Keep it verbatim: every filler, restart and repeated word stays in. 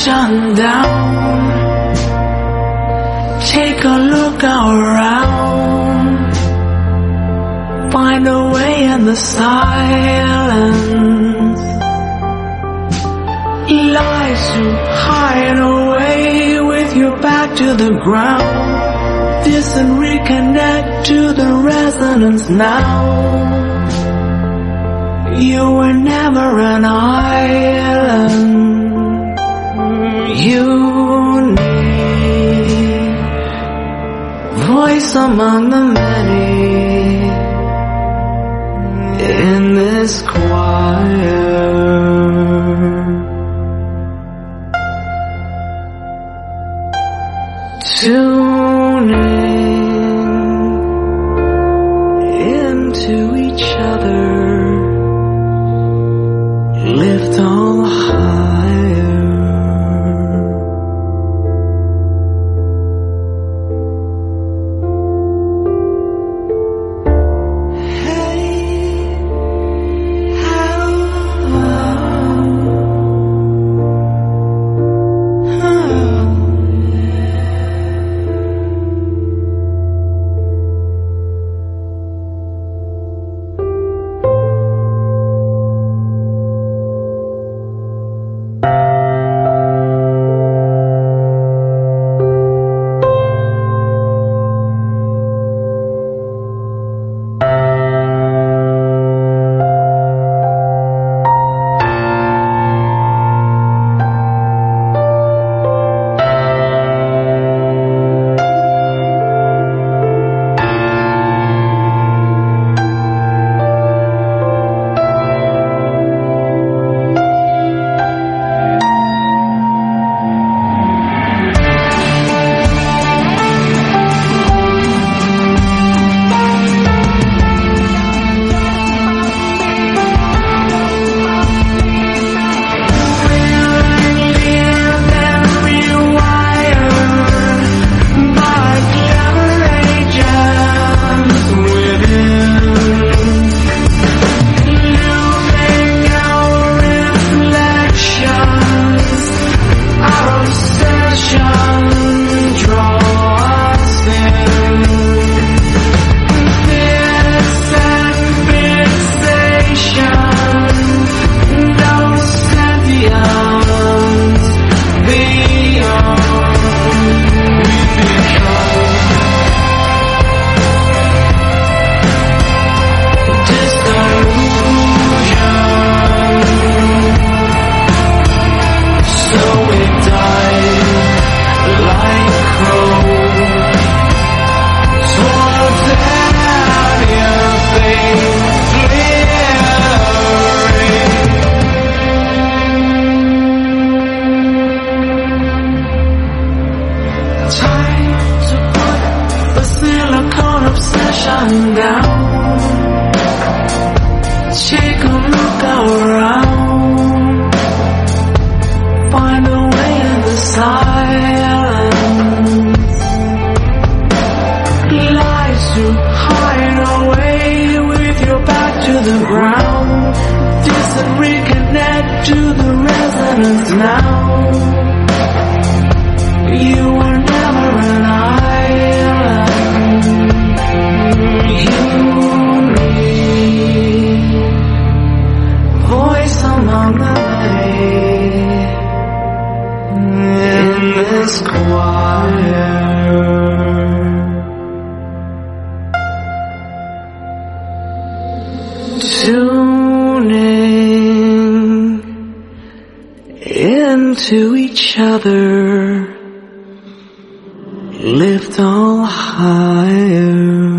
session down. Take a look around. Find a way in the silence. Lies to hide away with your back to the ground. Listen, reconnect to the resonance now. You were never an island. You need voice among the many in this choir. Tuning into each other, lift all higher. Hey, how, down. Take a look around. Find a way in the silence. Lies to hide away with your back to the ground. Distant reconnect to the resonance now. You were never an island. You need voice among the many in this choir. Tuning into each other, lift all higher.